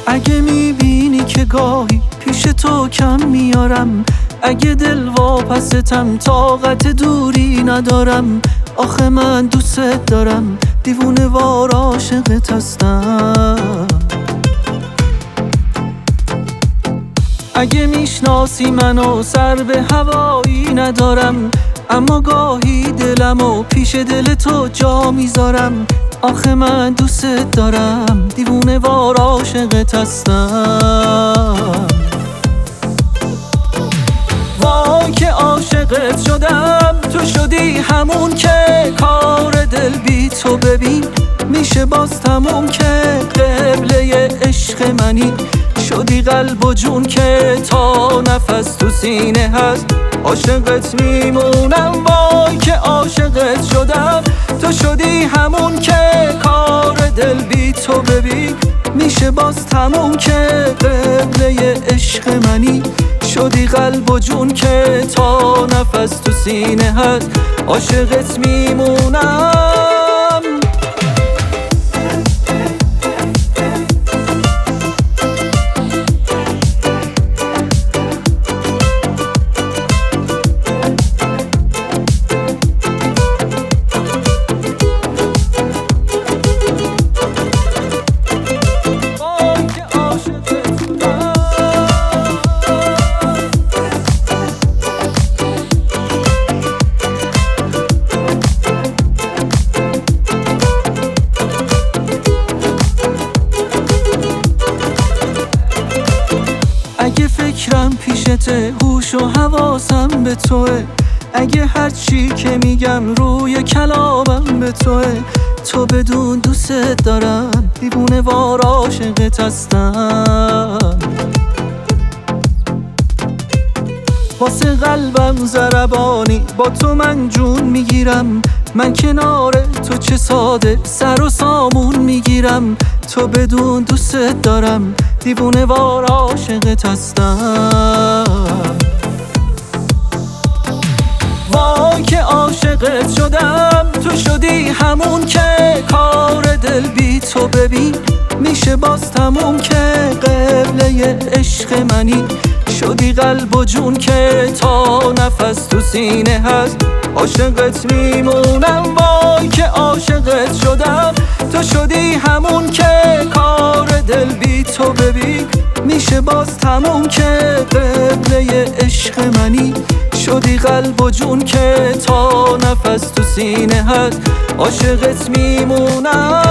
اگه میبینی که گاهی پیش تو کم میارم، اگه دل واپستم طاقت دوری ندارم، آخه من دوست دارم، دیوونه وار عاشقت هستم. اگه میشناسی منو سر به هوایی ندارم، اما گاهی دلمو پیش دل تو جا میذارم، آخه من دوست دارم، دیوونه وار عاشقت هستم. وای که عاشقت شدم، تو شدی همون که کار دل بی تو ببین میشه باز تموم، که قبله عشق منی، شدی قلب و جون که تا نفس تو سینه هست عاشقت میمونم. وای که عاشقت شدم، تو شدی همون که کار دل بی تو ببین میشه باز تموم، که قبله عشق منی، شدی قلب و جون که تا نفس تو سینه هست عاشقت میمونم. اگه فکرم پیشته، هوش و حواسم به توه، اگه هر چی که میگم روی کلامم به توه، تو بدون دوست دارم، دیوونه وار عاشقت هستم. واسه قلبم ضربانی، با تو من جون میگیرم، من کنار تو چه ساده سر و سامون میگیرم، تو بدون دوست دارم، دیوونه وار عاشقت هستم. وای که عاشقت شدم، تو شدی همون که کار دل بی تو ببین میشه باز تموم، که قبله عشق منی، شدی قلب و جون که تا نفس تو سینه هست عاشقت میمونم. وای که عاشقت شدم، تو شدی همون که کار دل بی تو ببین میشه باز تموم، که قبله عشق منی، شدی قلب و جون که تا نفس تو سینه هست عاشقت میمونم.